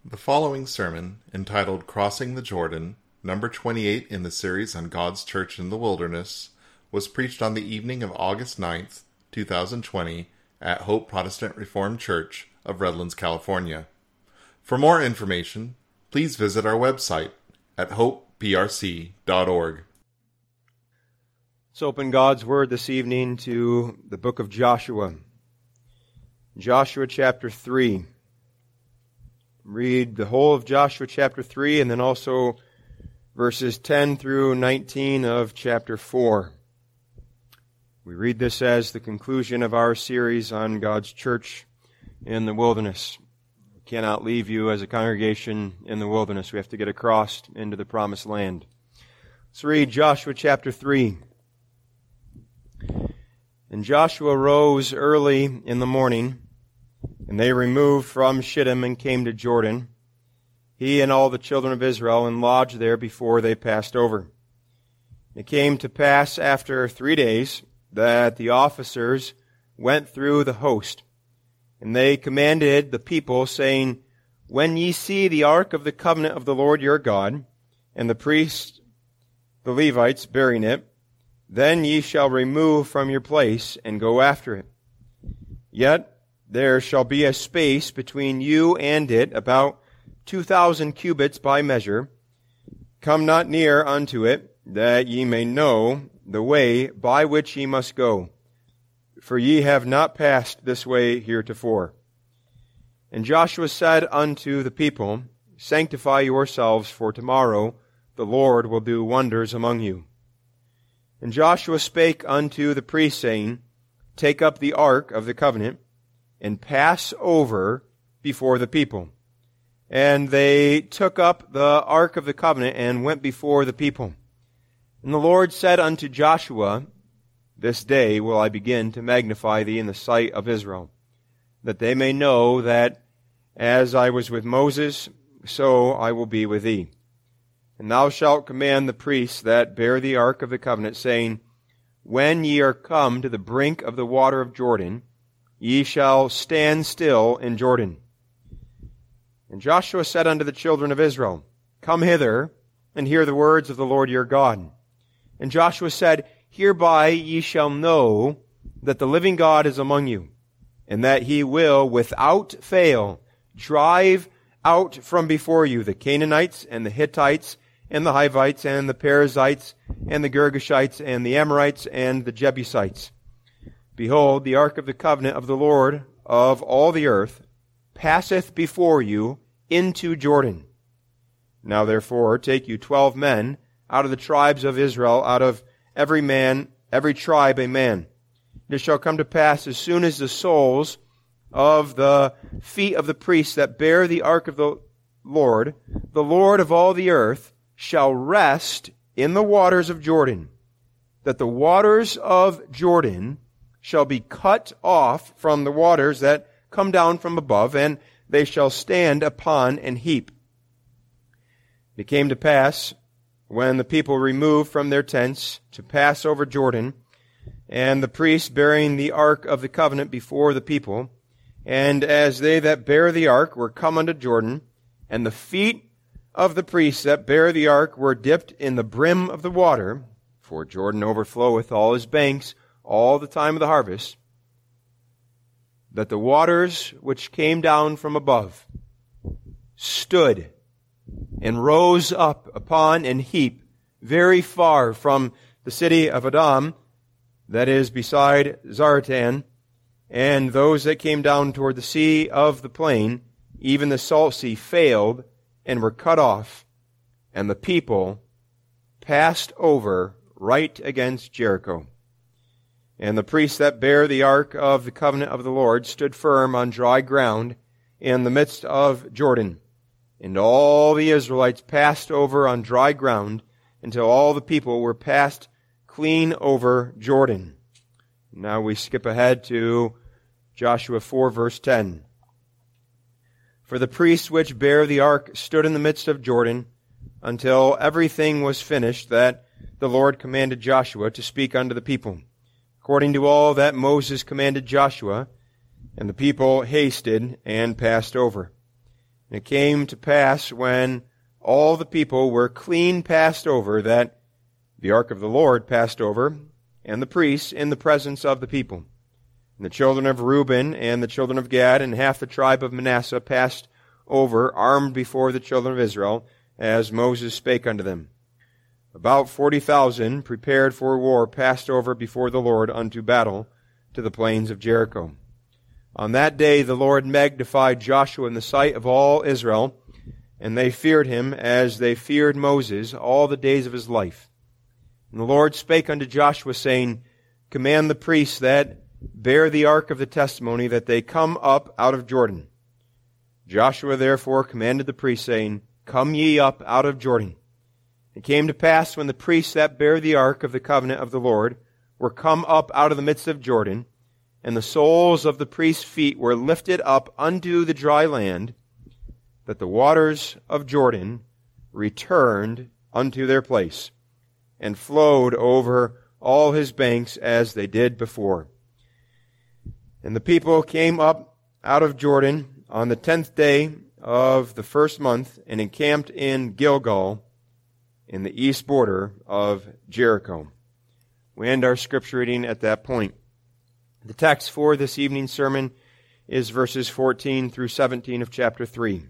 The following sermon, entitled Crossing the Jordan, number 28 in the series on God's Church in the Wilderness, was preached on the evening of August 9th, 2020, at Hope Protestant Reformed Church of Redlands, California. For more information, please visit our website at hopeprc.org. Let's open God's Word this evening to the book of Joshua. Joshua chapter 3. Read the whole of Joshua chapter 3 and then also verses 10 through 19 of chapter 4. We read this as the conclusion of our series on God's church in the wilderness. We cannot leave you as a congregation in the wilderness. We have to get across into the promised land. Let's read Joshua chapter 3. And Joshua rose early in the morning, and they removed from Shittim and came to Jordan, he and all the children of Israel, and lodged there before they passed over. It came to pass after 3 days that the officers went through the host, and they commanded the people, saying, When ye see the ark of the covenant of the Lord your God, and the priests, the Levites, bearing it, then ye shall remove from your place and go after it. Yet there shall be a space between you and it, about 2,000 cubits by measure. Come not near unto it, that ye may know the way by which ye must go, for ye have not passed this way heretofore. And Joshua said unto the people, Sanctify yourselves, for tomorrow the Lord will do wonders among you. And Joshua spake unto the priests, saying, Take up the ark of the covenant, and pass over before the people. And they took up the ark of the covenant, and went before the people. And the Lord said unto Joshua, This day will I begin to magnify thee in the sight of Israel, that they may know that as I was with Moses, so I will be with thee. And thou shalt command the priests that bear the ark of the covenant, saying, When ye are come to the brink of the water of Jordan, ye shall stand still in Jordan. And Joshua said unto the children of Israel, Come hither, and hear the words of the Lord your God. And Joshua said, Hereby ye shall know that the living God is among you, and that he will without fail drive out from before you the Canaanites and the Hittites and the Hivites and the Perizzites and the Girgashites and the Amorites and the Jebusites. Behold, the ark of the covenant of the Lord of all the earth passeth before you into Jordan. Now therefore take you 12 men out of the tribes of Israel, out of every tribe a man. It shall come to pass, as soon as the soles of the feet of the priests that bear the ark of the Lord of all the earth, shall rest in the waters of Jordan, that the waters of Jordan shall be cut off from the waters that come down from above, and they shall stand upon an heap. It came to pass, when the people removed from their tents to pass over Jordan, and the priests bearing the ark of the covenant before the people, and as they that bear the ark were come unto Jordan, and the feet of the priests that bear the ark were dipped in the brim of the water, for Jordan overfloweth all his banks all the time of the harvest, that the waters which came down from above stood and rose up upon an heap very far from the city of Adam, that is beside Zaratan, and those that came down toward the sea of the plain, even the salt sea, failed and were cut off, and the people passed over right against Jericho. And the priests that bear the ark of the covenant of the Lord stood firm on dry ground in the midst of Jordan. And all the Israelites passed over on dry ground until all the people were passed clean over Jordan. Now we skip ahead to Joshua 4, verse 10. For the priests which bear the ark stood in the midst of Jordan until everything was finished that the Lord commanded Joshua to speak unto the people, according to all that Moses commanded Joshua, and the people hasted and passed over. And it came to pass when all the people were clean passed over, that the ark of the Lord passed over, and the priests in the presence of the people. And the children of Reuben and the children of Gad and half the tribe of Manasseh passed over, armed before the children of Israel, as Moses spake unto them. About 40,000 prepared for war passed over before the Lord unto battle to the plains of Jericho. On that day the Lord magnified Joshua in the sight of all Israel, and they feared him as they feared Moses all the days of his life. And the Lord spake unto Joshua, saying, Command the priests that bear the ark of the testimony, that they come up out of Jordan. Joshua therefore commanded the priests, saying, Come ye up out of Jordan. It came to pass, when the priests that bear the ark of the covenant of the Lord were come up out of the midst of Jordan, and the soles of the priests' feet were lifted up unto the dry land, that the waters of Jordan returned unto their place, and flowed over all his banks as they did before. And the people came up out of Jordan on the 10th day of the first month, and encamped in Gilgal, in the east border of Jericho. We end our scripture reading at that point. The text for this evening's sermon is verses 14 through 17 of chapter 3.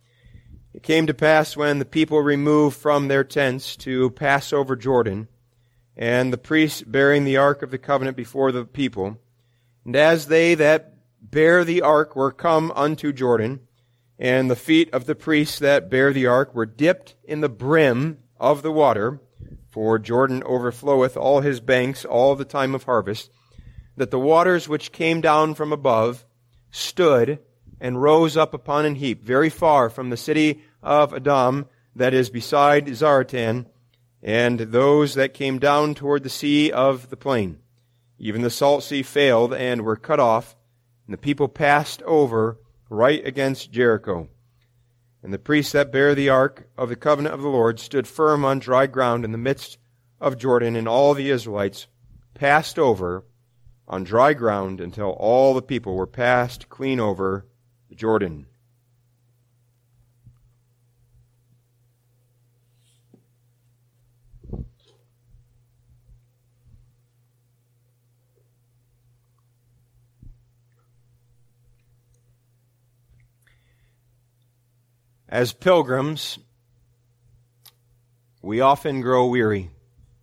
It came to pass, when the people removed from their tents to pass over Jordan, and the priests bearing the ark of the covenant before the people, and as they that bear the ark were come unto Jordan, and the feet of the priests that bear the ark were dipped in the brim of the water, for Jordan overfloweth all his banks all the time of harvest, that the waters which came down from above stood and rose up upon an heap, very far from the city of Adam, that is beside Zaratan, and those that came down toward the sea of the plain. Even the salt sea failed and were cut off, and the people passed over right against Jericho. And the priests that bear the ark of the covenant of the Lord stood firm on dry ground in the midst of Jordan, and all the Israelites passed over on dry ground until all the people were passed clean over the Jordan. As pilgrims, we often grow weary.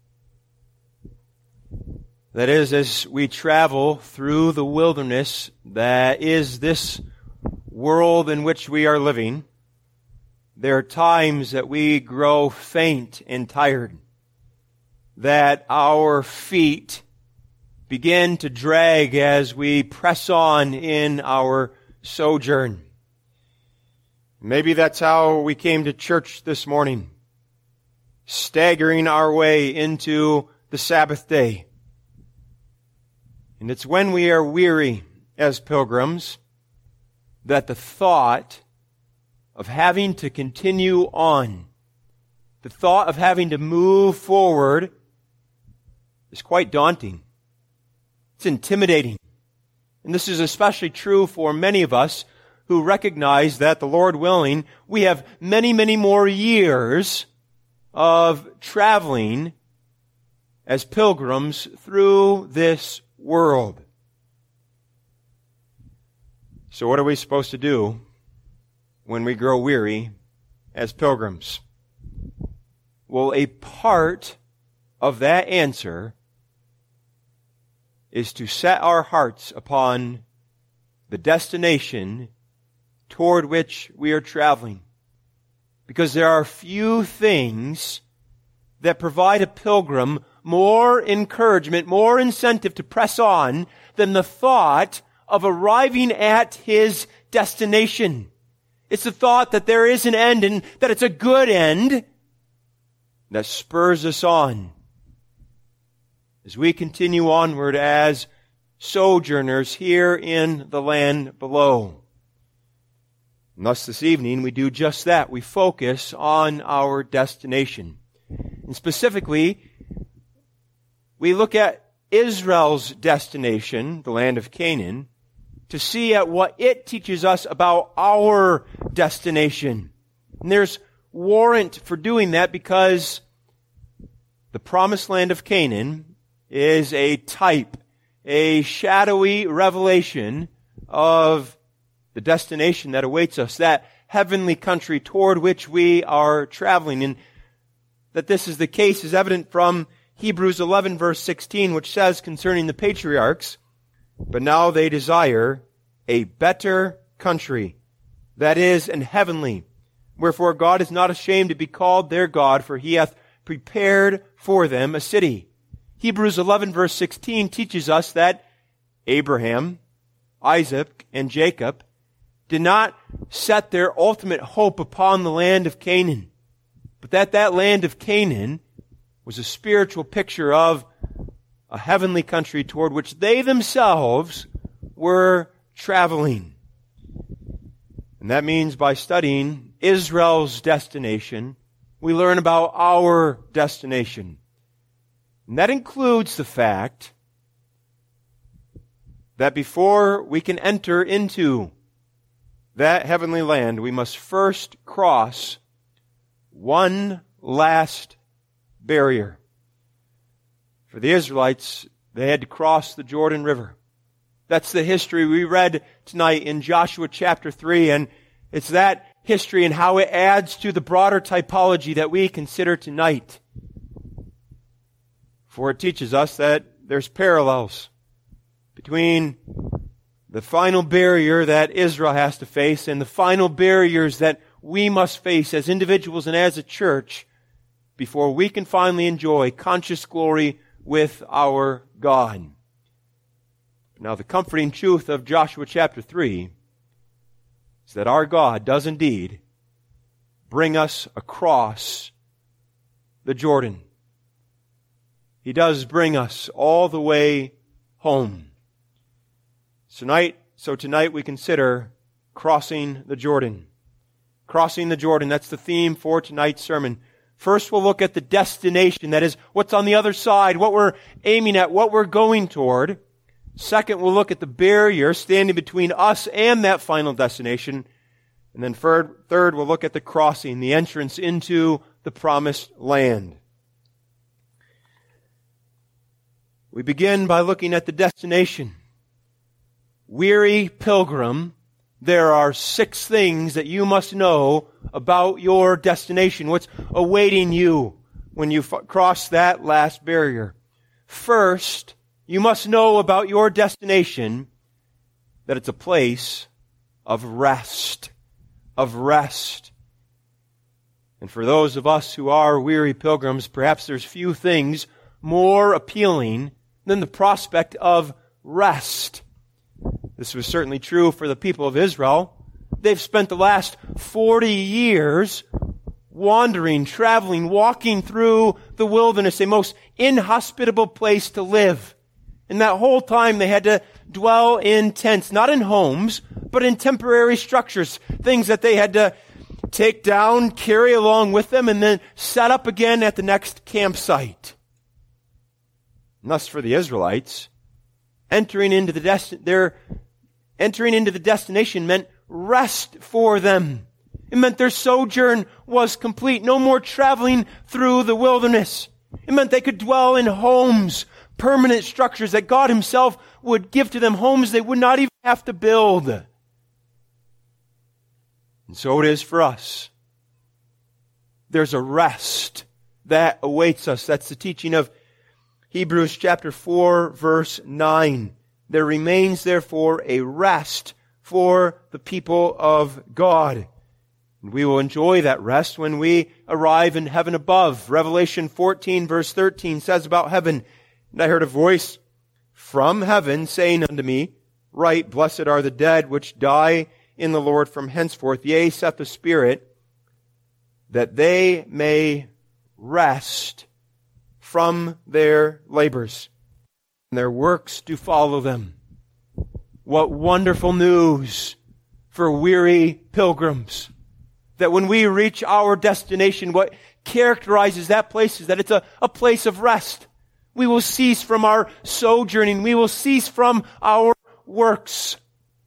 That is, as we travel through the wilderness that is this world in which we are living, there are times that we grow faint and tired, that our feet begin to drag as we press on in our sojourn. Maybe that's how we came to church this morning, staggering our way into the Sabbath day. And it's when we are weary as pilgrims that the thought of having to continue on, the thought of having to move forward, is quite daunting. It's intimidating. And this is especially true for many of us who recognize that, the Lord willing, we have many, many more years of traveling as pilgrims through this world. So what are we supposed to do when we grow weary as pilgrims? Well, a part of that answer is to set our hearts upon the destination toward which we are traveling. Because there are few things that provide a pilgrim more encouragement, more incentive to press on than the thought of arriving at his destination. It's the thought that there is an end and that it's a good end that spurs us on as we continue onward as sojourners here in the land below. And thus this evening we do just that. We focus on our destination. And specifically, we look at Israel's destination, the land of Canaan, to see at what it teaches us about our destination. And there's warrant for doing that because the promised land of Canaan is a type, a shadowy revelation of the destination that awaits us, that heavenly country toward which we are traveling. And that this is the case is evident from Hebrews 11 verse 16, which says concerning the patriarchs, "But now they desire a better country, that is, an heavenly. Wherefore God is not ashamed to be called their God, for he hath prepared for them a city." Hebrews 11 verse 16 teaches us that Abraham, Isaac, and Jacob did not set their ultimate hope upon the land of Canaan, but that land of Canaan was a spiritual picture of a heavenly country toward which they themselves were traveling. And that means by studying Israel's destination, we learn about our destination. And that includes the fact that before we can enter into that heavenly land, we must first cross one last barrier. For the Israelites, they had to cross the Jordan River. That's the history we read tonight in Joshua chapter 3, and it's that history and how it adds to the broader typology that we consider tonight. For it teaches us that there's parallels between the final barrier that Israel has to face and the final barriers that we must face as individuals and as a church before we can finally enjoy conscious glory with our God. Now, the comforting truth of Joshua chapter 3 is that our God does indeed bring us across the Jordan. He does bring us all the way home. So tonight we consider crossing the Jordan. Crossing the Jordan, that's the theme for tonight's sermon. First, we'll look at the destination, that is, what's on the other side, what we're aiming at, what we're going toward. Second, we'll look at the barrier standing between us and that final destination. And then third, we'll look at the crossing, the entrance into the promised land. We begin by looking at the destination. Weary pilgrim, there are 6 things that you must know about your destination, what's awaiting you when you cross that last barrier. First, you must know about your destination that it's a place of rest. Of rest. And for those of us who are weary pilgrims, perhaps there's few things more appealing than the prospect of rest. This was certainly true for the people of Israel. They've spent the last 40 years wandering, traveling, walking through the wilderness, a most inhospitable place to live. And that whole time they had to dwell in tents, not in homes, but in temporary structures, things that they had to take down, carry along with them, and then set up again at the next campsite. And thus for the Israelites, entering into the destination meant rest for them. It meant their sojourn was complete. No more traveling through the wilderness. It meant they could dwell in homes, permanent structures that God Himself would give to them, homes they would not even have to build. And so it is for us. There's a rest that awaits us. That's the teaching of Hebrews chapter 4, verse 9. There remains, therefore, a rest for the people of God. And we will enjoy that rest when we arrive in heaven above. Revelation 14, verse 13 says about heaven, "And I heard a voice from heaven saying unto me, Write, blessed are the dead which die in the Lord from henceforth, yea, saith the Spirit, that they may rest from their labors, and their works do follow them." What wonderful news for weary pilgrims. That when we reach our destination, what characterizes that place is that it's a place of rest. We will cease from our sojourning. We will cease from our works.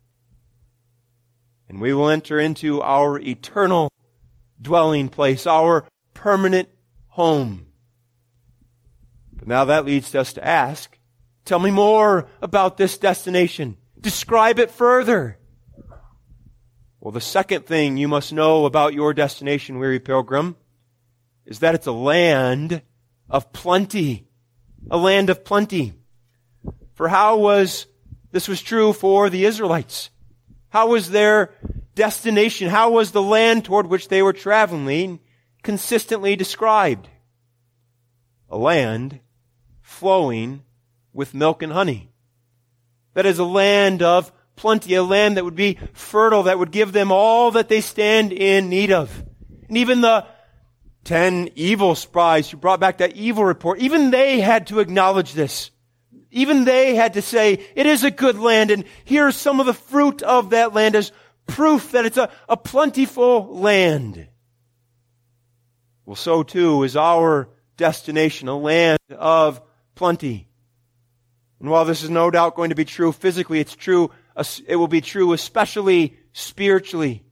And we will enter into our eternal dwelling place, our permanent home. But now that leads us to ask, tell me more about this destination. Describe it further. Well, the second thing you must know about your destination, weary pilgrim, is that it's a land of plenty. A land of plenty. For this was true for the Israelites. How was their destination? How was the land toward which they were traveling consistently described? A land flowing with milk and honey. That is a land of plenty, a land that would be fertile, that would give them all that they stand in need of. And even the 10 evil spies who brought back that evil report, even they had to acknowledge this. Even they had to say, it is a good land, and here's some of the fruit of that land as proof that it's a plentiful land. Well, so too is our destination, a land of plenty. And while this is no doubt going to be true physically, it will be true especially spiritually.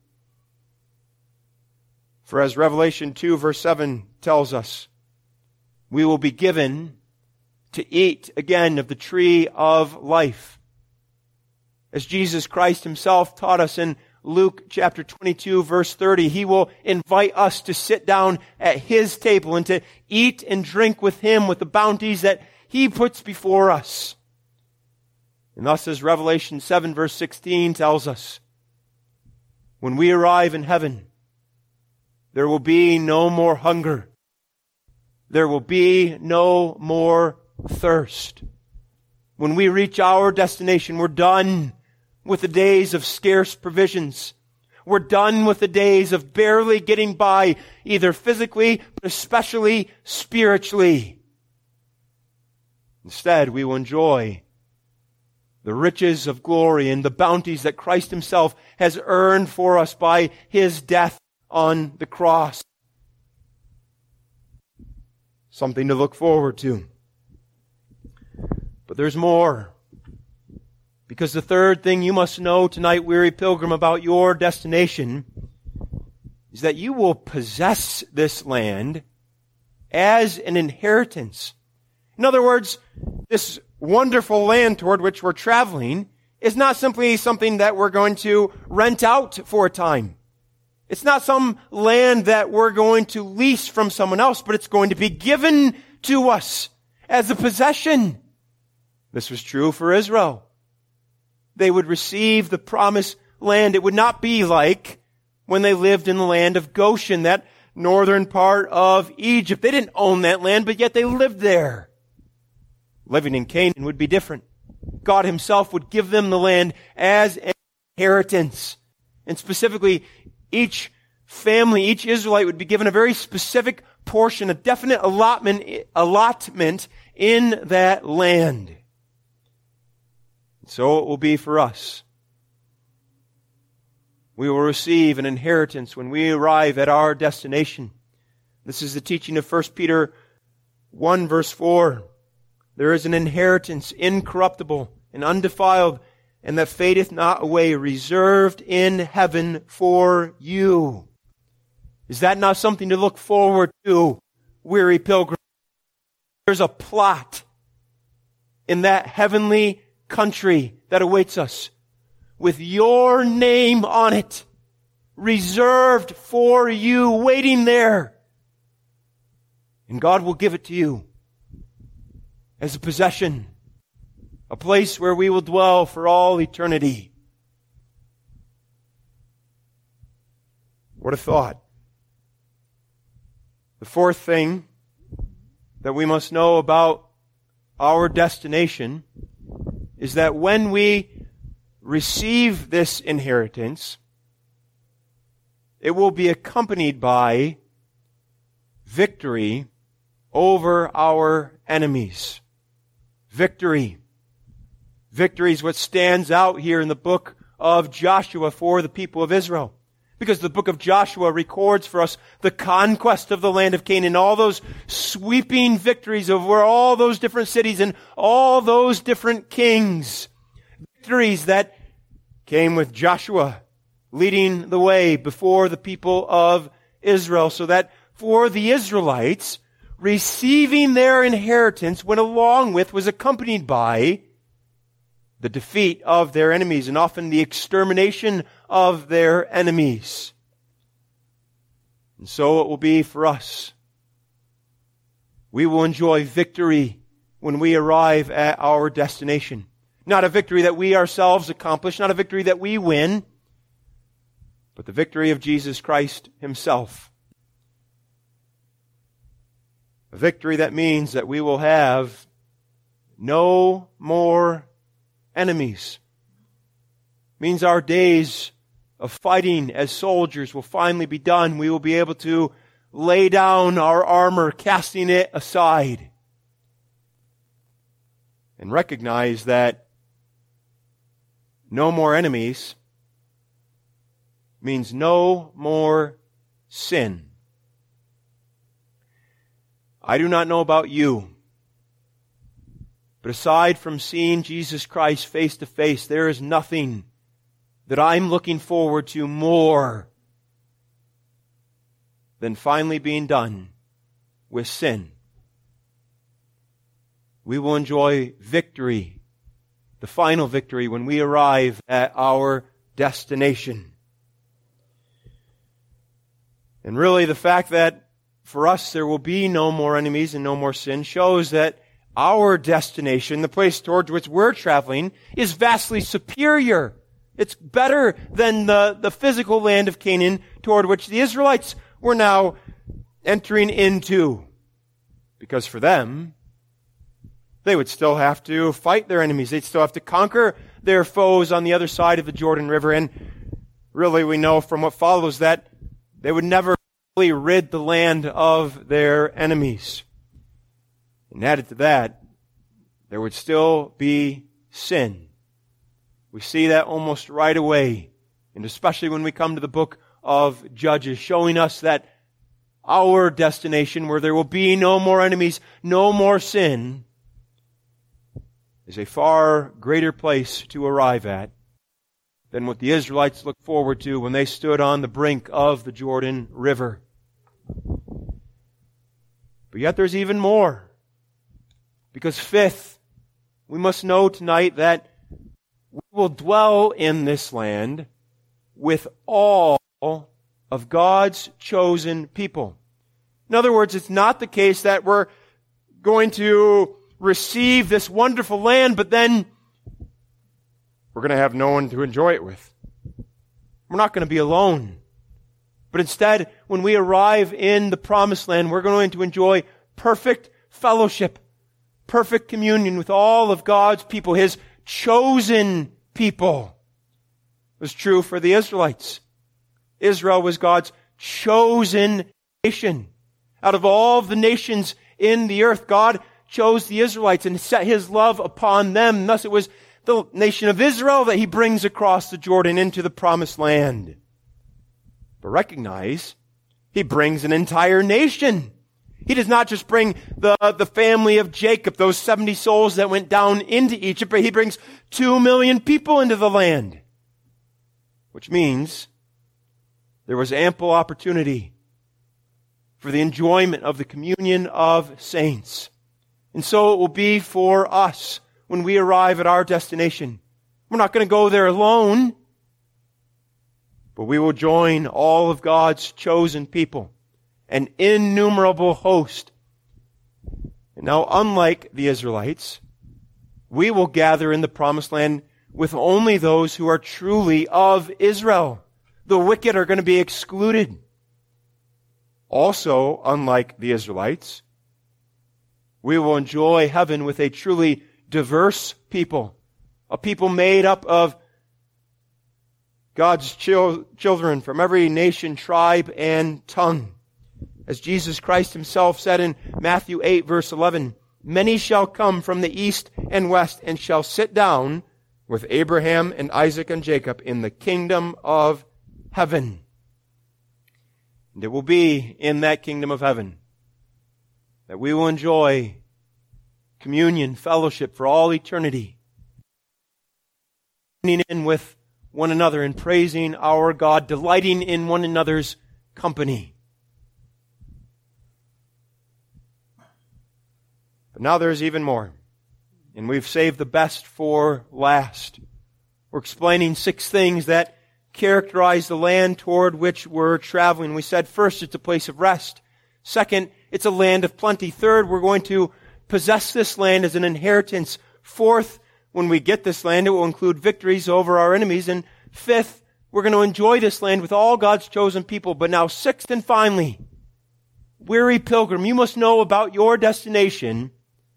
For as Revelation 2 verse 7 tells us, we will be given to eat again of the tree of life. As Jesus Christ himself taught us in Luke chapter 22 verse 30, he will invite us to sit down at his table and to eat and drink with him with the bounties that he puts before us. And thus, as Revelation 7 verse 16 tells us, when we arrive in heaven, there will be no more hunger. There will be no more thirst. When we reach our destination, we're done with the days of scarce provisions. We're done with the days of barely getting by, either physically, but especially spiritually. Instead, we will enjoy the riches of glory and the bounties that Christ himself has earned for us by his death on the cross. Something to look forward to. But there's more. Because the third thing you must know tonight, weary pilgrim, about your destination is that you will possess this land as an inheritance. In other words, this wonderful land toward which we're traveling is not simply something that we're going to rent out for a time. It's not some land that we're going to lease from someone else, but it's going to be given to us as a possession. This was true for Israel. They would receive the promised land. It would not be like when they lived in the land of Goshen, that northern part of Egypt. They didn't own that land, but yet they lived there. Living in Canaan would be different. God himself would give them the land as an inheritance. And specifically, each family, each Israelite would be given a very specific portion, a definite allotment in that land. So it will be for us. We will receive an inheritance when we arrive at our destination. This is the teaching of 1 Peter 1 verse 4. There is an inheritance incorruptible and undefiled, and that fadeth not away, reserved in heaven for you. Is that not something to look forward to, weary pilgrim? There's a plot in that heavenly country that awaits us with your name on it, reserved for you, waiting there. And God will give it to you as a possession, a place where we will dwell for all eternity. What a thought. The fourth thing that we must know about our destination is that when we receive this inheritance, it will be accompanied by victory over our enemies. Victory. Victory is what stands out here in the book of Joshua for the people of Israel. Because the book of Joshua records for us the conquest of the land of Canaan, all those sweeping victories over all those different cities and all those different kings. Victories that came with Joshua leading the way before the people of Israel, so that for the Israelites, receiving their inheritance went along with, was accompanied by the defeat of their enemies and often the extermination of their enemies. And so it will be for us. We will enjoy victory when we arrive at our destination. Not a victory that we ourselves accomplish, not a victory that we win, but the victory of Jesus Christ Himself. A victory that means that we will have no more enemies. It means our days of fighting as soldiers will finally be done. We will be able to lay down our armor, casting it aside, and recognize that no more enemies means no more sin. I do not know about you, but aside from seeing Jesus Christ face to face, there is nothing that I'm looking forward to more than finally being done with sin. We will enjoy victory, the final victory, when we arrive at our destination. And really, the fact that for us there will be no more enemies and no more sin shows that our destination, the place towards which we're traveling, is vastly superior. It's better than the physical land of Canaan toward which the Israelites were now entering into. Because for them, they would still have to fight their enemies. They'd still have to conquer their foes on the other side of the Jordan River. And really, we know from what follows that they would never really rid the land of their enemies. And added to that, there would still be sin. We see that almost right away, and especially when we come to the book of Judges, showing us that our destination, where there will be no more enemies, no more sin, is a far greater place to arrive at than what the Israelites looked forward to when they stood on the brink of the Jordan River. But yet there's even more. Because fifth, we must know tonight that we will dwell in this land with all of God's chosen people. In other words, it's not the case that we're going to receive this wonderful land, but then we're going to have no one to enjoy it with. We're not going to be alone. But instead, when we arrive in the promised land, we're going to enjoy perfect fellowship, perfect communion with all of God's people, His chosen people. It was true for the Israelites. Israel was God's chosen nation. Out of all of the nations in the earth, God chose the Israelites and set His love upon them. Thus it was the nation of Israel that He brings across the Jordan into the promised land. But recognize, He brings an entire nation. He does not just bring the family of Jacob, those 70 souls that went down into Egypt, but He brings 2 million people into the land. Which means there was ample opportunity for the enjoyment of the communion of saints. And so it will be for us when we arrive at our destination. We're not going to go there alone, but we will join all of God's chosen people, an innumerable host. And now, unlike the Israelites, we will gather in the promised land with only those who are truly of Israel. The wicked are going to be excluded. Also, unlike the Israelites, we will enjoy heaven with a truly diverse people, a people made up of God's children from every nation, tribe, and tongue. As Jesus Christ Himself said in Matthew 8, verse 11, "Many shall come from the east and west and shall sit down with Abraham and Isaac and Jacob in the kingdom of heaven." And it will be in that kingdom of heaven that we will enjoy communion, fellowship for all eternity, joining in with one another in praising our God, delighting in one another's company. But now there's even more. And we've saved the best for last. We're explaining 6 things that characterize the land toward which we're traveling. We said first, it's a place of rest. Second, it's a land of plenty. Third, we're going to possess this land as an inheritance. Fourth, when we get this land, it will include victories over our enemies. And fifth, we're going to enjoy this land with all God's chosen people. But now, sixth and finally, weary pilgrim, you must know about your destination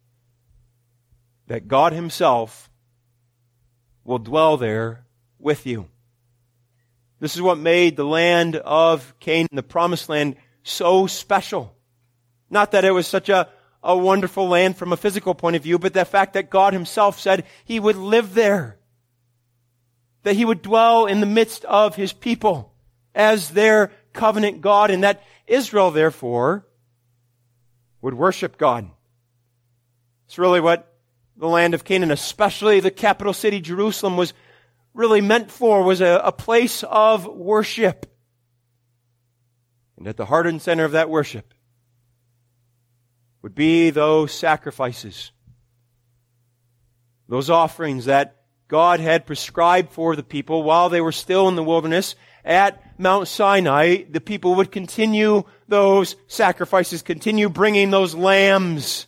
that God Himself will dwell there with you. This is what made the land of Canaan, the promised land, so special. Not that it was such a wonderful land from a physical point of view, but the fact that God Himself said He would live there. That He would dwell in the midst of His people as their covenant God, and that Israel, therefore, would worship God. It's really what the land of Canaan, especially the capital city Jerusalem, was really meant for, was a place of worship. And at the heart and center of that worship would be those sacrifices, those offerings that God had prescribed for the people while they were still in the wilderness. At Mount Sinai, the people would continue those sacrifices, continue bringing those lambs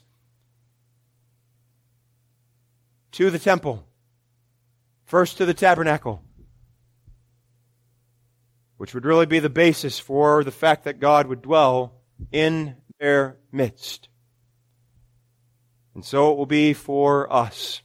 to the temple. First to the tabernacle, which would really be the basis for the fact that God would dwell in their midst. And so it will be for us.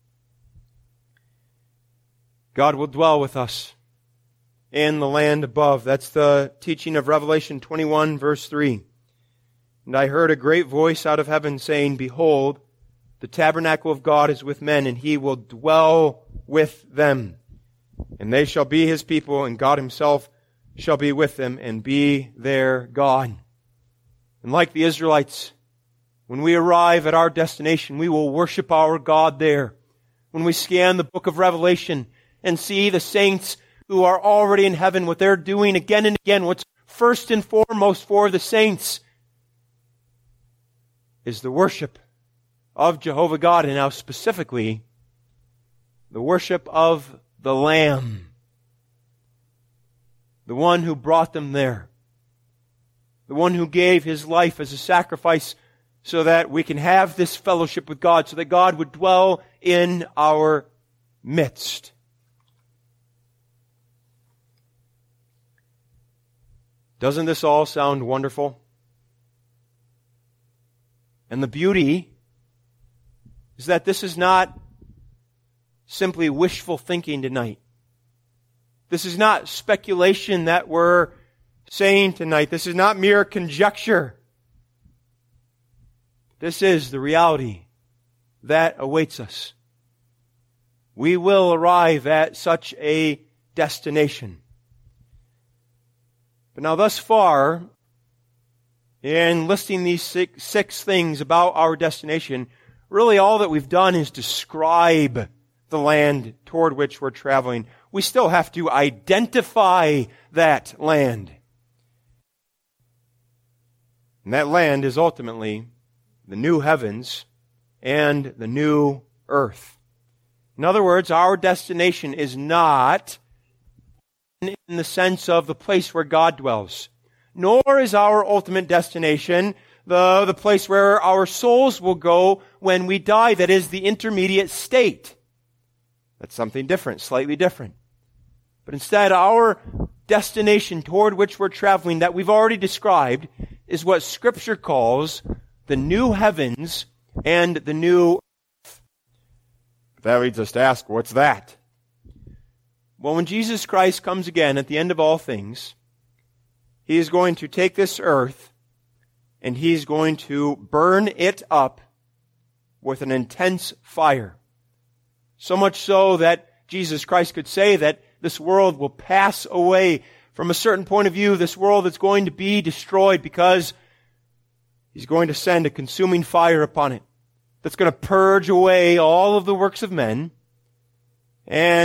God will dwell with us in the land above. That's the teaching of Revelation 21, verse 3. And I heard a great voice out of heaven saying, Behold, the tabernacle of God is with men, and He will dwell with them. And they shall be His people, and God Himself shall be with them and be their God. And like the Israelites, when we arrive at our destination, we will worship our God there. When we scan the book of Revelation and see the saints who are already in heaven, what they're doing again and again, what's first and foremost for the saints is the worship of Jehovah God, and now specifically, the worship of the Lamb, the one who brought them there, the one who gave His life as a sacrifice so that we can have this fellowship with God, so that God would dwell in our midst. Doesn't this all sound wonderful? And the beauty is that this is not simply wishful thinking tonight. This is not speculation that we're saying tonight. This is not mere conjecture. This is the reality that awaits us. We will arrive at such a destination. But now thus far, in listing these six things about our destination, really all that we've done is describe the land toward which we're traveling. We still have to identify that land. And that land is ultimately the new heavens and the new earth. In other words, our destination is not in the sense of the place where God dwells, nor is our ultimate destination the place where our souls will go when we die, that is the intermediate state. That's something different, slightly different. But instead, our destination toward which we're traveling that we've already described is what Scripture calls the new heavens and the new earth. That leads us to ask, what's that? Well, when Jesus Christ comes again at the end of all things, He is going to take this earth and He's going to burn it up with an intense fire. So much so that Jesus Christ could say that this world will pass away. From a certain point of view, this world is going to be destroyed because He's going to send a consuming fire upon it that's going to purge away all of the works of men and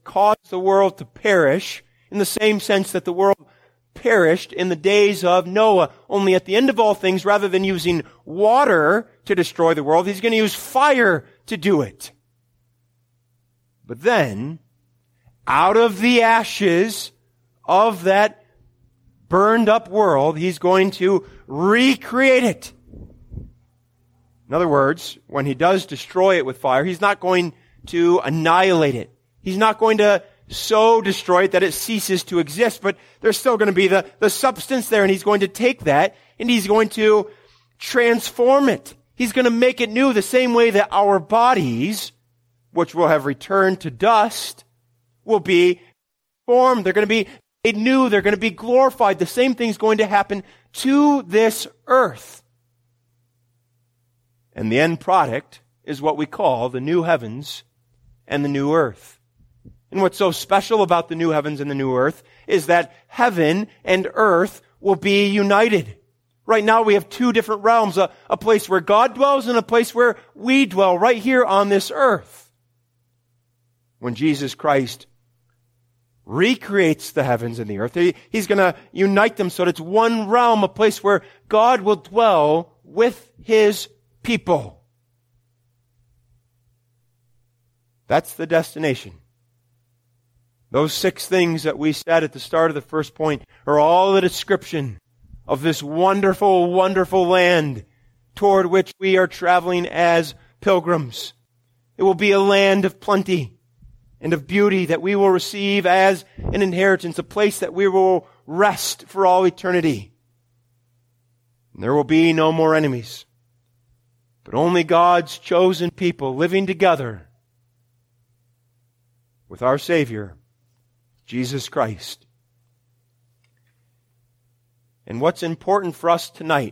caused the world to perish in the same sense that the world perished in the days of Noah. Only at the end of all things, rather than using water to destroy the world, he's going to use fire to do it. But then, out of the ashes of that burned up world, he's going to recreate it. In other words, when he does destroy it with fire, he's not going to annihilate it. He's not going to so destroy it that it ceases to exist, but there's still going to be the substance there, and he's going to take that and he's going to transform it. He's going to make it new the same way that our bodies, which will have returned to dust, will be formed. They're going to be made new. They're going to be glorified. The same thing's going to happen to this earth. And the end product is what we call the new heavens and the new earth. And what's so special about the new heavens and the new earth is that heaven and earth will be united. Right now we have two different realms, a place where God dwells and a place where we dwell, right here on this earth. When Jesus Christ recreates the heavens and the earth, he's going to unite them so that it's one realm, a place where God will dwell with his people. That's the destination. Those 6 things that we said at the start of the first point are all a description of this wonderful, wonderful land toward which we are traveling as pilgrims. It will be a land of plenty and of beauty that we will receive as an inheritance, a place that we will rest for all eternity. And there will be no more enemies, but only God's chosen people living together with our Savior, Jesus Christ. And what's important for us tonight,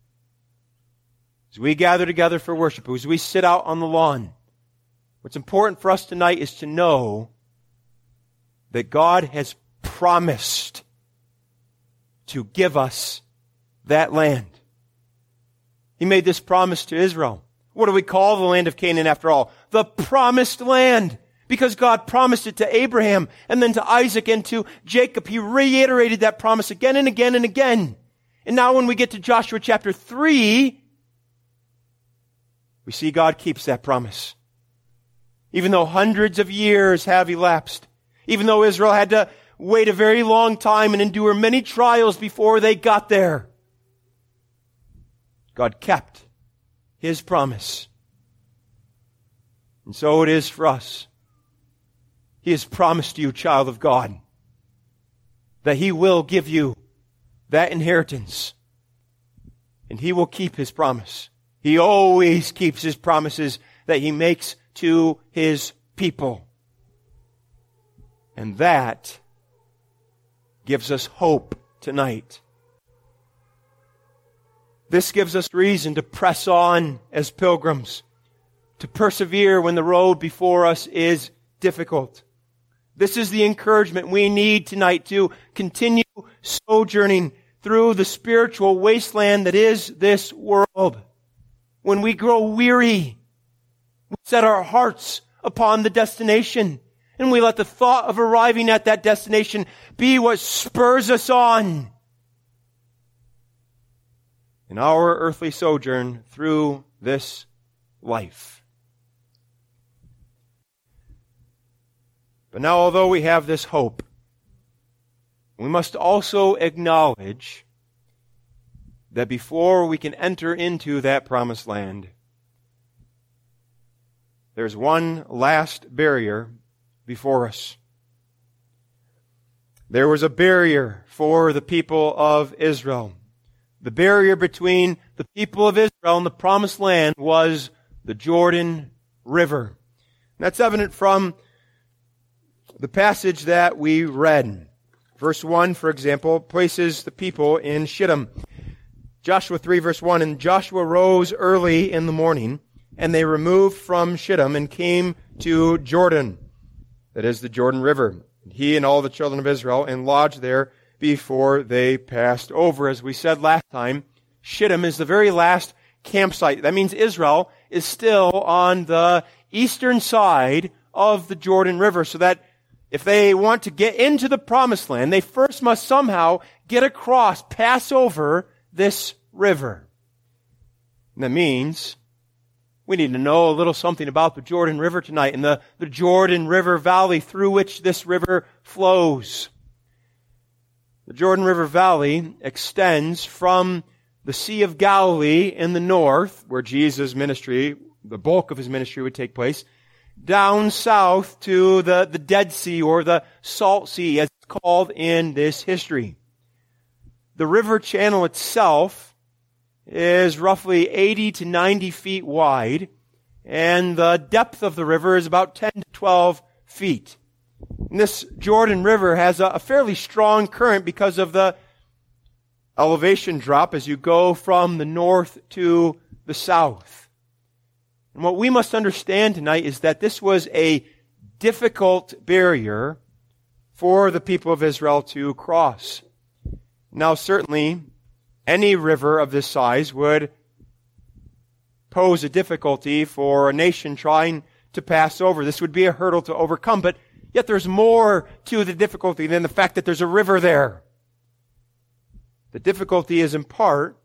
as we gather together for worship, as we sit out on the lawn, what's important for us tonight is to know that God has promised to give us that land. He made this promise to Israel. What do we call the land of Canaan after all? The promised land. Because God promised it to Abraham and then to Isaac and to Jacob. He reiterated that promise again and again and again. And now when we get to Joshua chapter 3, we see God keeps that promise. Even though hundreds of years have elapsed, even though Israel had to wait a very long time and endure many trials before they got there, God kept his promise. And so it is for us. He has promised you, child of God, that he will give you that inheritance. And he will keep his promise. He always keeps his promises that he makes to his people. And that gives us hope tonight. This gives us reason to press on as pilgrims, to persevere when the road before us is difficult. This is the encouragement we need tonight to continue sojourning through the spiritual wasteland that is this world. When we grow weary, we set our hearts upon the destination, and we let the thought of arriving at that destination be what spurs us on in our earthly sojourn through this life. But now, although we have this hope, we must also acknowledge that before we can enter into that promised land, there's one last barrier before us. There was a barrier for the people of Israel. The barrier between the people of Israel and the promised land was the Jordan River. And that's evident from the passage that we read. Verse 1, for example, places the people in Shittim. Joshua 3, verse 1, and Joshua rose early in the morning, and they removed from Shittim and came to Jordan, that is the Jordan River. He and all the children of Israel, and lodged there before they passed over. As we said last time, Shittim is the very last campsite. That means Israel is still on the eastern side of the Jordan River, so that if they want to get into the promised land, they first must somehow get across, pass over this river. And that means we need to know a little something about the Jordan River tonight and the Jordan River Valley through which this river flows. The Jordan River Valley extends from the Sea of Galilee in the north, where Jesus' ministry, the bulk of his ministry would take place, down south to the Dead Sea or the Salt Sea, as it's called in this history. The river channel itself is roughly 80 to 90 feet wide, and the depth of the river is about 10 to 12 feet. And this Jordan River has a fairly strong current because of the elevation drop as you go from the north to the south. And what we must understand tonight is that this was a difficult barrier for the people of Israel to cross. Now, certainly, any river of this size would pose a difficulty for a nation trying to pass over. This would be a hurdle to overcome, but yet there's more to the difficulty than the fact that there's a river there. The difficulty is in part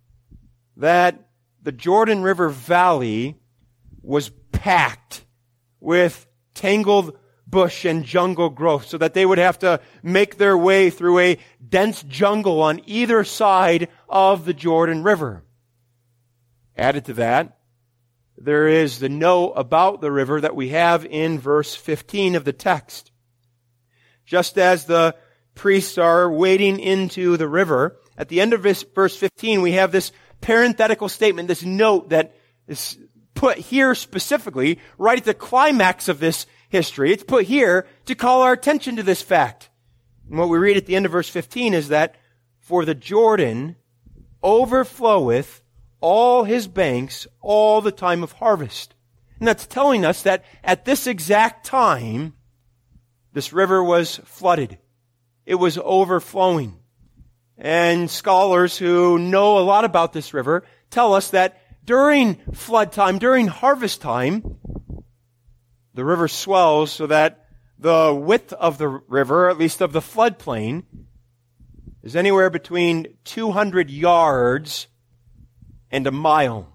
that the Jordan River Valley was packed with tangled bush and jungle growth so that they would have to make their way through a dense jungle on either side of the Jordan River. Added to that, there is the note about the river that we have in verse 15 of the text. Just as the priests are wading into the river, at the end of verse 15 we have this parenthetical statement, this note that is put here specifically, right at the climax of this history. It's put here to call our attention to this fact. And what we read at the end of verse 15 is that, "For the Jordan overfloweth all his banks all the time of harvest." And that's telling us that at this exact time, this river was flooded. It was overflowing. And scholars who know a lot about this river tell us that during flood time, during harvest time, the river swells so that the width of the river, at least of the floodplain, is anywhere between 200 yards and a mile.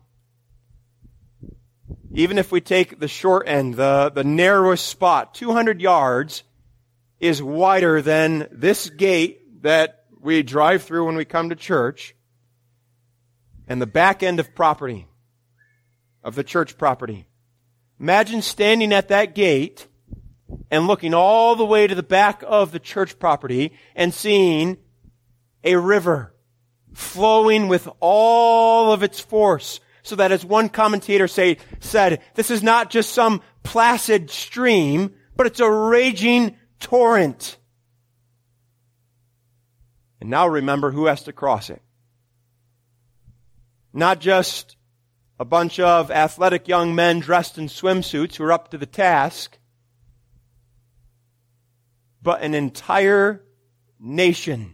Even if we take the short end, the narrowest spot, 200 yards is wider than this gate that we drive through when we come to church, and the back end of property, of the church property. Imagine standing at that gate and looking all the way to the back of the church property and seeing a river flowing with all of its force, so that, as one commentator said, this is not just some placid stream, but it's a raging torrent. And now remember who has to cross it. Not just a bunch of athletic young men dressed in swimsuits who are up to the task, but an entire nation.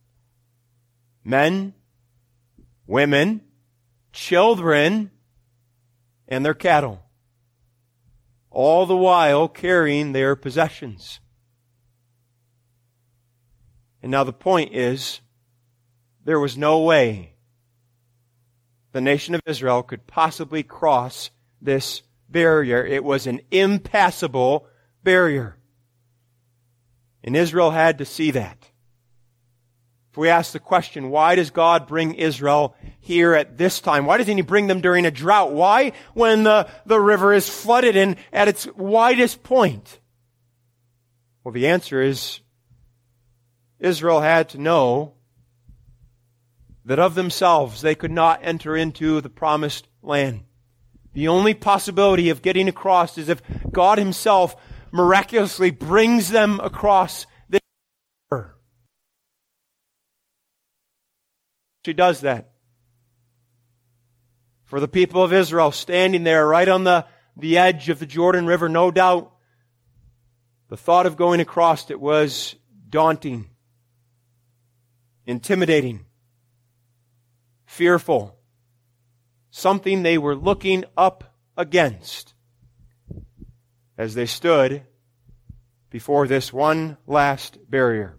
Men, women, children, and their cattle. All the while carrying their possessions. And now the point is, there was no way the nation of Israel could possibly cross this barrier. It was an impassable barrier. And Israel had to see that. If we ask the question, why does God bring Israel here at this time? Why doesn't He bring them during a drought? Why when the river is flooded and at its widest point? Well, the answer is Israel had to know that of themselves they could not enter into the promised land. The only possibility of getting across is if God Himself miraculously brings them across this river. She does that. For the people of Israel standing there right on the edge of the Jordan River, no doubt the thought of going across it was daunting, intimidating, fearful, something they were looking up against as they stood before this one last barrier.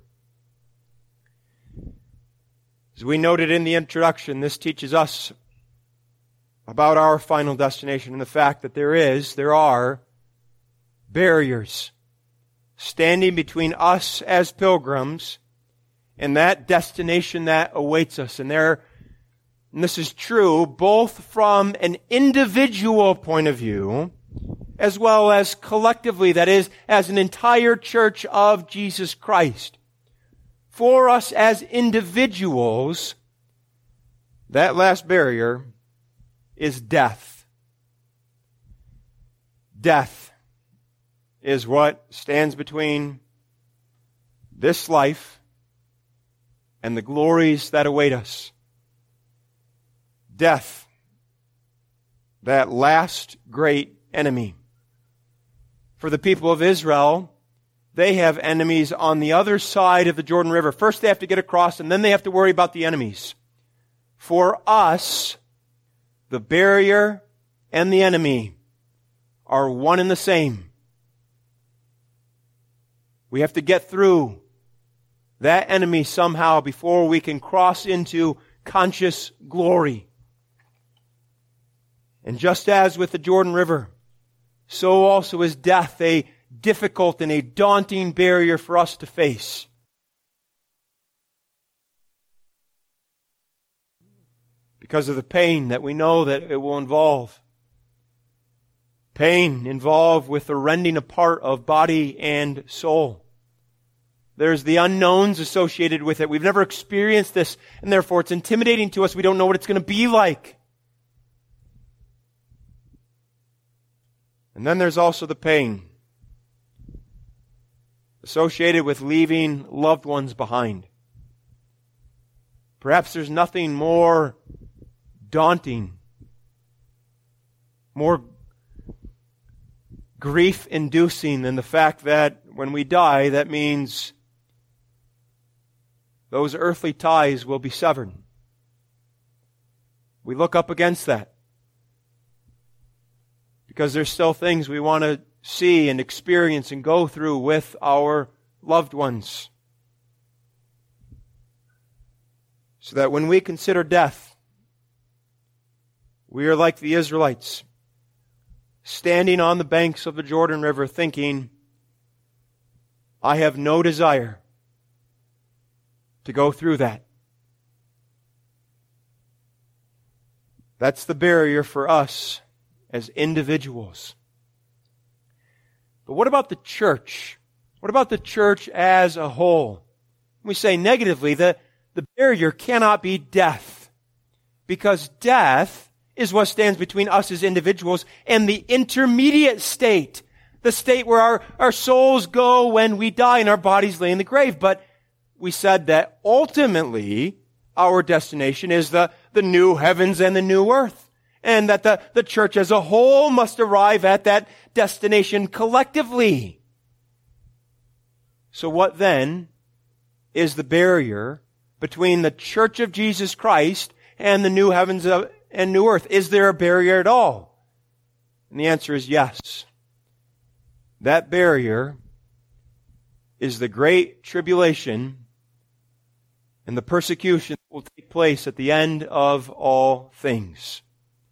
As we noted in the introduction, this teaches us about our final destination and the fact that there are barriers standing between us as pilgrims and that destination that awaits us. And this is true both from an individual point of view as well as collectively, that is, as an entire church of Jesus Christ. For us as individuals, that last barrier is death. Death is what stands between this life and the glories that await us. Death, that last great enemy. For the people of Israel, they have enemies on the other side of the Jordan River. First they have to get across, and then they have to worry about the enemies. For us, the barrier and the enemy are one and the same. We have to get through that enemy somehow before we can cross into conscious glory. And just as with the Jordan River, so also is death a difficult and a daunting barrier for us to face. Because of the pain that we know that it will involve. Pain involved with the rending apart of body and soul. There's the unknowns associated with it. We've never experienced this, and therefore it's intimidating to us. We don't know what it's going to be like. And then there's also the pain associated with leaving loved ones behind. Perhaps there's nothing more daunting, more grief-inducing than the fact that when we die, that means those earthly ties will be severed. We look up against that because there's still things we want to see and experience and go through with our loved ones. So that when we consider death, we are like the Israelites, standing on the banks of the Jordan River thinking, I have no desire to go through that. That's the barrier for us as individuals. But what about the church? What about the church as a whole? We say negatively that the barrier cannot be death, because death is what stands between us as individuals and the intermediate state, the state where our souls go when we die and our bodies lay in the grave. But we said that ultimately our destination is the new heavens and the new earth. And that the church as a whole must arrive at that destination collectively. So what then is the barrier between the church of Jesus Christ and the new heavens and new earth? Is there a barrier at all? And the answer is yes. That barrier is the great tribulation and the persecution that will take place at the end of all things.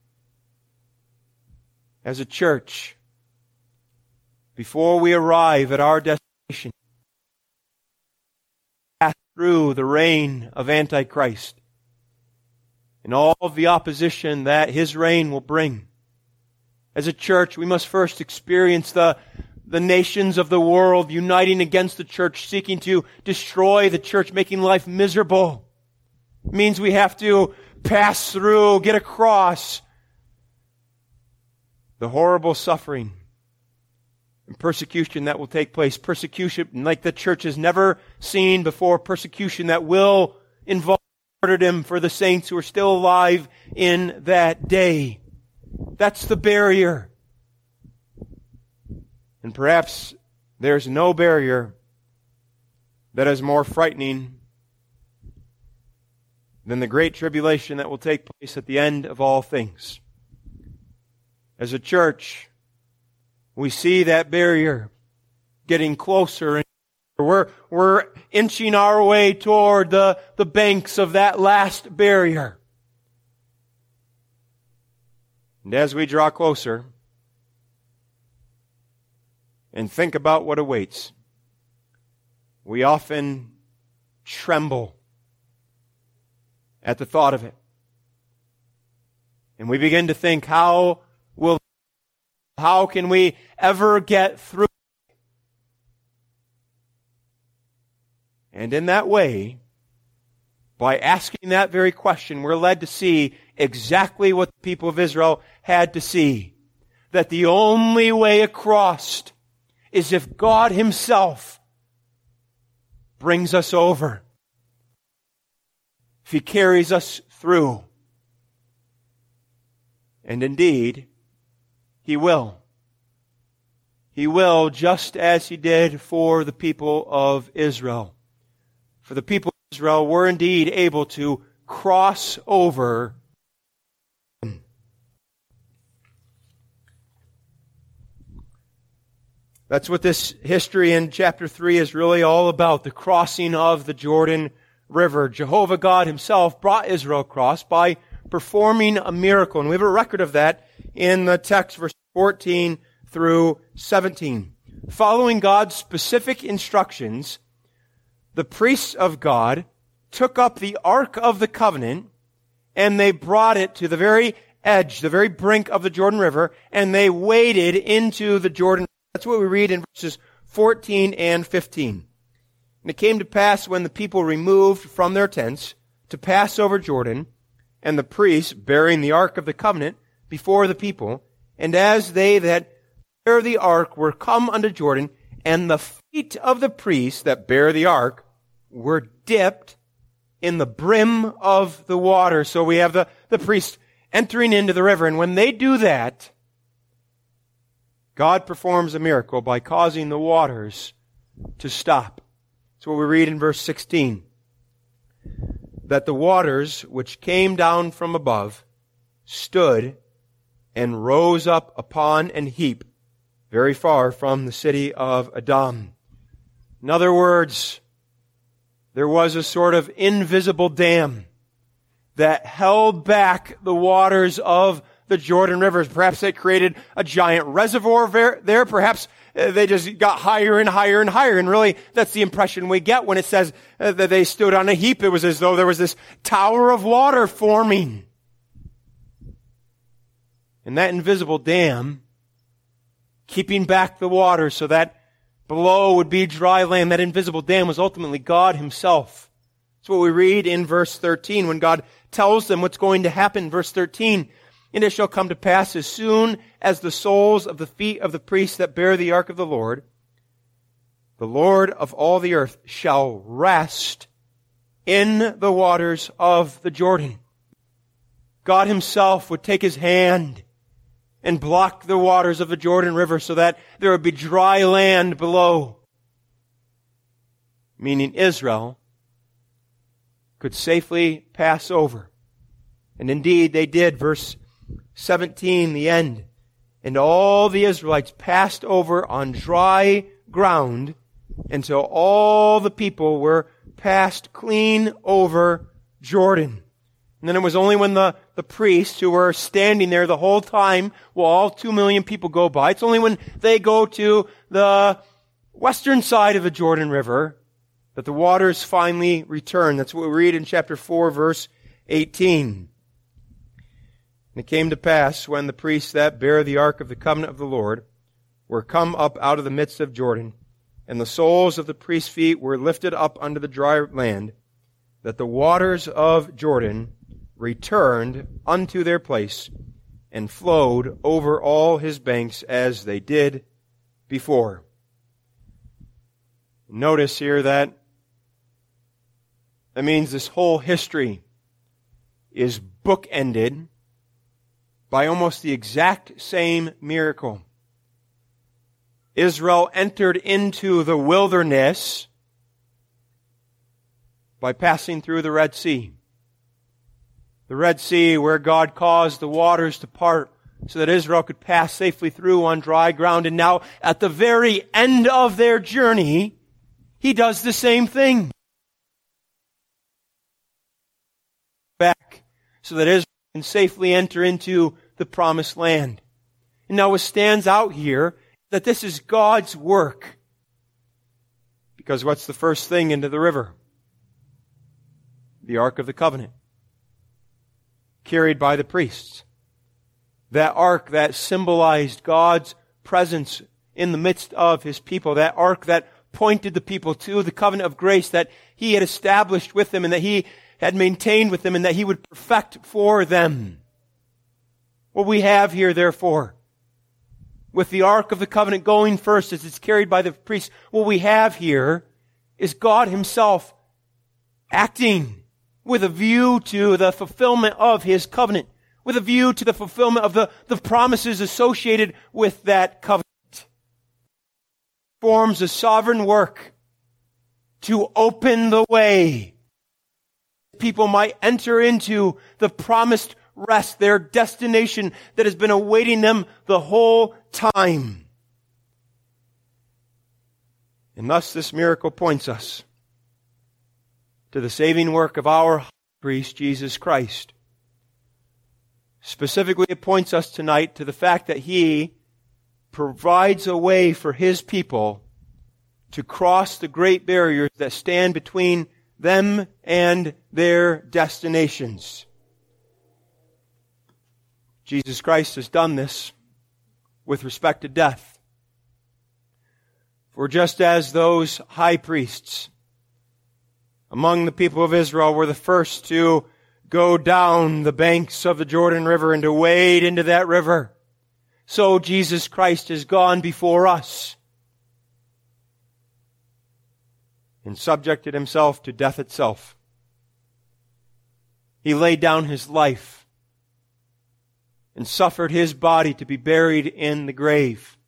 As a church, before we arrive at our destination, pass through the reign of Antichrist and all of the opposition that his reign will bring. As a church, we must first experience the nations of the world uniting against the church, seeking to destroy the church, making life miserable. It means we have to pass through, get across the horrible suffering and persecution that will take place. Persecution like the church has never seen before. Persecution that will involve martyrdom for the saints who are still alive in that day. That's the barrier. And perhaps there's no barrier that is more frightening than the great tribulation that will take place at the end of all things. As a church, we see that barrier getting closer. We're inching our way toward the banks of that last barrier. And as we draw closer and think about what awaits, we often tremble at the thought of it. And we begin to think, how can we ever get through? And in that way, by asking that very question, we're led to see exactly what the people of Israel had to see. That the only way across is if God Himself brings us over. If He carries us through. And indeed, He will. He will, just as He did for the people of Israel. For the people of Israel were indeed able to cross over. That's what this history in chapter 3 is really all about, the crossing of the Jordan River. Jehovah God Himself brought Israel across by performing a miracle. And we have a record of that in the text, verse 14 through 17. Following God's specific instructions, the priests of God took up the Ark of the Covenant and they brought it to the very edge, the very brink of the Jordan River, and they waded into the Jordan River. That's what we read in verses 14 and 15. And it came to pass when the people removed from their tents to pass over Jordan, and the priests bearing the Ark of the Covenant before the people, and as they that bear the Ark were come unto Jordan, and the feet of the priests that bear the Ark were dipped in the brim of the water. So we have the priests entering into the river, and when they do that, God performs a miracle by causing the waters to stop. That's what we read in verse 16. That the waters which came down from above stood and rose up upon an heap very far from the city of Adam. In other words, there was a sort of invisible dam that held back the waters of the Jordan River. Perhaps they created a giant reservoir there. Perhaps they just got higher and higher and higher. And really, that's the impression we get when it says that they stood on a heap. It was as though there was this tower of water forming. And that invisible dam, keeping back the water so that below would be dry land, that invisible dam was ultimately God Himself. That's what we read in verse 13 when God tells them what's going to happen. Verse 13, and it shall come to pass as soon as the soles of the feet of the priests that bear the ark of the Lord of all the earth shall rest in the waters of the Jordan. God Himself would take His hand and block the waters of the Jordan River so that there would be dry land below. Meaning Israel could safely pass over. And indeed they did. Verse 17, the end. And all the Israelites passed over on dry ground until all the people were passed clean over Jordan. And then it was only when the priests who were standing there the whole time while all 2 million people go by, it's only when they go to the western side of the Jordan River that the waters finally return. That's what we read in chapter 4, verse 18. And it came to pass when the priests that bear the ark of the covenant of the Lord were come up out of the midst of Jordan, and the soles of the priests' feet were lifted up unto the dry land, that the waters of Jordan returned unto their place and flowed over all his banks as they did before. Notice here that means this whole history is bookended by almost the exact same miracle. Israel entered into the wilderness by passing through the Red Sea. The Red Sea where God caused the waters to part so that Israel could pass safely through on dry ground. And now, at the very end of their journey, He does the same thing. Back, so that Israel can safely enter into the promised land. And now what stands out here, that this is God's work. Because what's the first thing into the river? The Ark of the Covenant, carried by the priests. That ark that symbolized God's presence in the midst of His people. That ark that pointed the people to the covenant of grace that He had established with them and that He had maintained with them and that He would perfect for them. What we have here, therefore, with the Ark of the Covenant going first as it's carried by the priests, what we have here is God Himself acting with a view to the fulfillment of His covenant, with a view to the fulfillment of the promises associated with that covenant. Forms a sovereign work to open the way. People might enter into the promised rest, their destination that has been awaiting them the whole time. And thus this miracle points us to the saving work of our high priest, Jesus Christ. Specifically, it points us tonight to the fact that He provides a way for His people to cross the great barriers that stand between them and their destinations. Jesus Christ has done this with respect to death. For just as those high priests among the people of Israel were the first to go down the banks of the Jordan River and to wade into that river, so Jesus Christ has gone before us and subjected Himself to death itself. He laid down His life and suffered His body to be buried in the grave.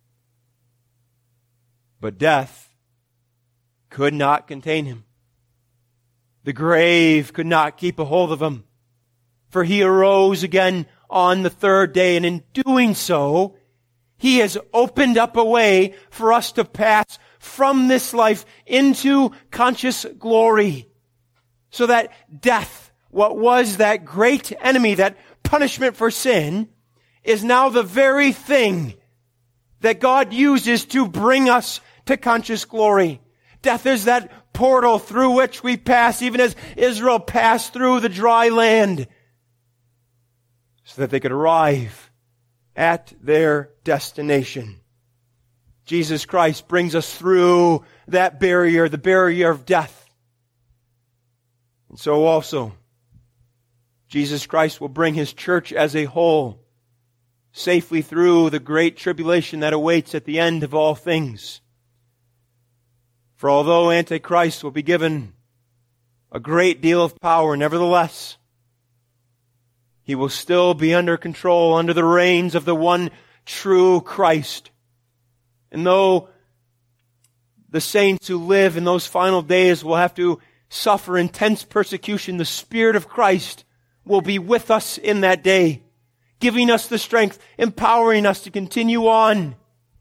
But death could not contain Him. The grave could not keep a hold of Him. For He arose again on the third day, and in doing so, He has opened up a way for us to pass from this life into conscious glory. So that death, what was that great enemy, that punishment for sin, is now the very thing that God uses to bring us to conscious glory. Death is that portal through which we pass, even as Israel passed through the dry land, so that they could arrive at their destination. Jesus Christ brings us through that barrier, the barrier of death. And so also, Jesus Christ will bring His church as a whole safely through the great tribulation that awaits at the end of all things. For although Antichrist will be given a great deal of power, nevertheless, he will still be under control, under the reins of the one true Christ. And though the saints who live in those final days will have to suffer intense persecution, the Spirit of Christ will be with us in that day, giving us the strength, empowering us to continue on.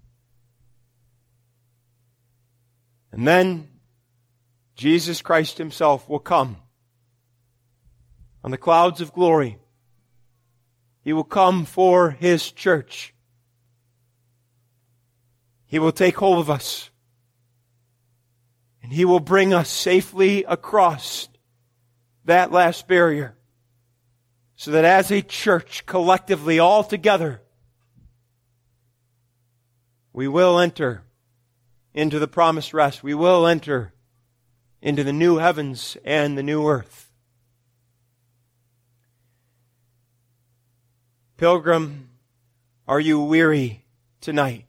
And then Jesus Christ Himself will come on the clouds of glory. He will come for His church. He will take hold of us. And He will bring us safely across that last barrier. So that as a church, collectively, all together, we will enter into the promised rest. We will enter into the new heavens and the new earth. Pilgrim, are you weary tonight?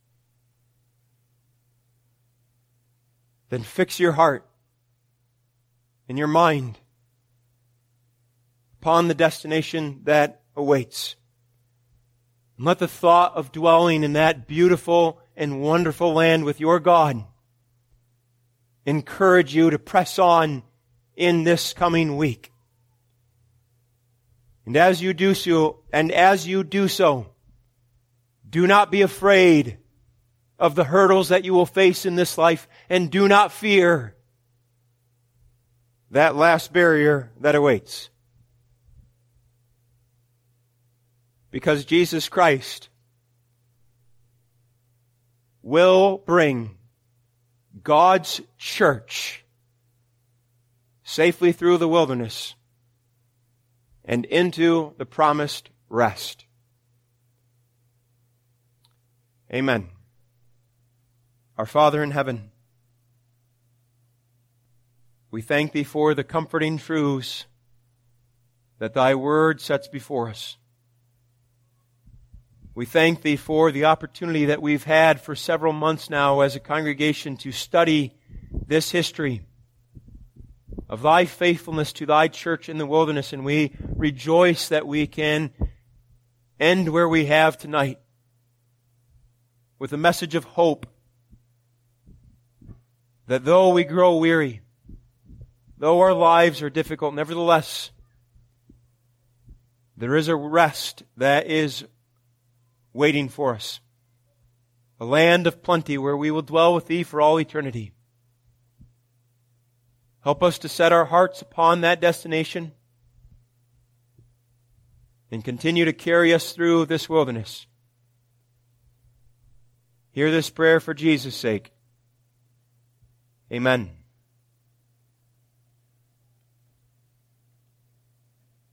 Then fix your heart and your mind upon the destination that awaits. And let the thought of dwelling in that beautiful and wonderful land with your God encourage you to press on in this coming week. And as you do so, do not be afraid of the hurdles that you will face in this life, and do not fear that last barrier that awaits. Because Jesus Christ will bring God's church safely through the wilderness and into the promised rest. Amen. Our Father in heaven, we thank Thee for the comforting truths that Thy Word sets before us. We thank Thee for the opportunity that we've had for several months now as a congregation to study this history of Thy faithfulness to Thy church in the wilderness, and we rejoice that we can end where we have tonight with a message of hope that though we grow weary, though our lives are difficult, nevertheless, there is a rest that is waiting for us. A land of plenty where we will dwell with Thee for all eternity. Help us to set our hearts upon that destination and continue to carry us through this wilderness. Hear this prayer for Jesus' sake. Amen.